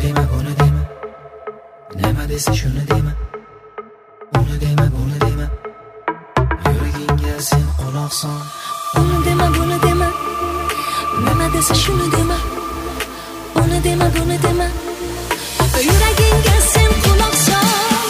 dema buni dema, nima desa shuni dema, uni dema buni dema, yuragingga sen quloq sol. Uni dema buni dema, nima desa shuni dema, uni dema buni dema, yuragingga sen quloq sol.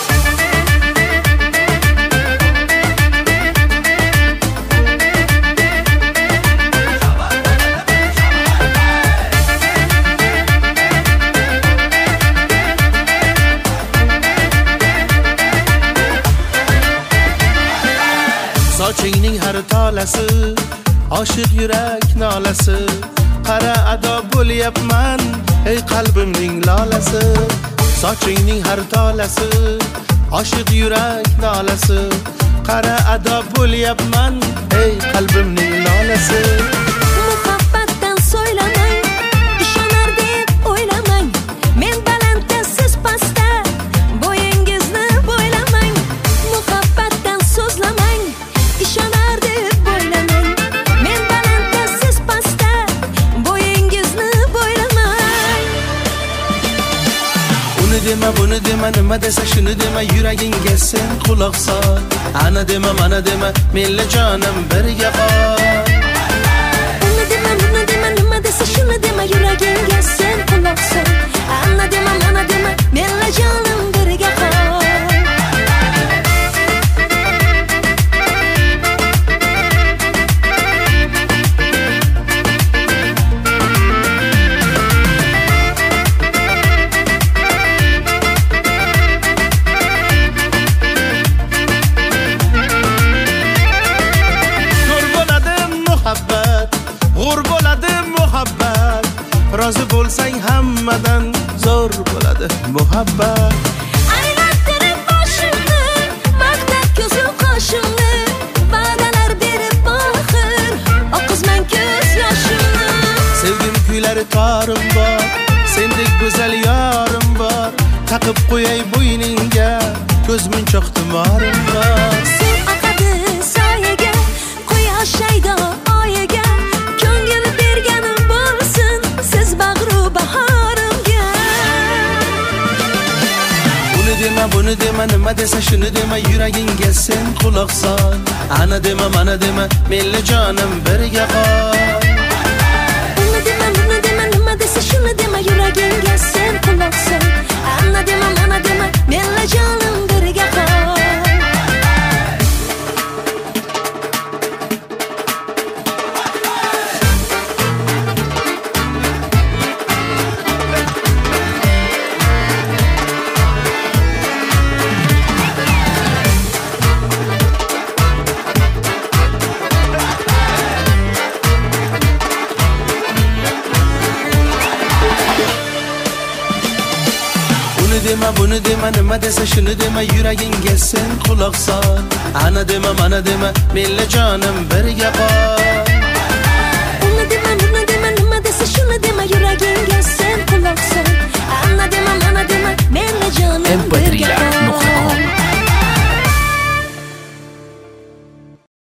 Sochingning har tolasi, oshiq yurak nolasi, qara ado bo'lyapman, ey qalbimning lolasi. Sochingning har tolasi, oshiq yurak nolasi, qara ado bo'lyapman, ey qalbimning lolasi. Muhabbatdan so'ylamang, ishonar deb o'ylamang, men balandda siz pastda, bo'yingizni bo'ylamang. Muhabbatdan so'zlamang, ishonar deb o'ylamang, men balandda siz pastda, bo'yingizni bo'ylamang. Uni dema buni dema, nima desa shuni dema, yuragingga sen quloq sol. Ana dema mana dema, menla jonim birga qol. Uni dema buni dema, nima desa shuni dema, yuragingga sen quloq sol. Ana dema mana dema, menla jonim birga qol. Rozi bo'lsang hammadan zo'r bo'ladi muhabbat. Aylantirib boshimni, maqtab ko'zim qoshimni, va'dalar berib oxir oqizman ko'z yoshimni. Sevgim kuylari torim bor, sendek go'zal yorim bor, taqib qo'yay bo'yningga, ko'z munchoq tumorim bor. Suv oqadi soyaga, quyosh shaydo oyiga, ko'ngil berganim bo'lsin siz bag'ru bahorimga. Uni dema buni dema, nima desa shuni dema, yuragingga sen quloq sol. Ana dema mana dema, menla jonim birga qol. Uni dema buni dema, nima desa shuni dema, yuragingga sen quloq sol. Ana dema mana dema, menla jonim birga qol. Dema buni dema, nima desa shuni dema, yuragingga sen quloq sol. Ana dema mana dema, menla jonim birga qol. Uni dema buni dema,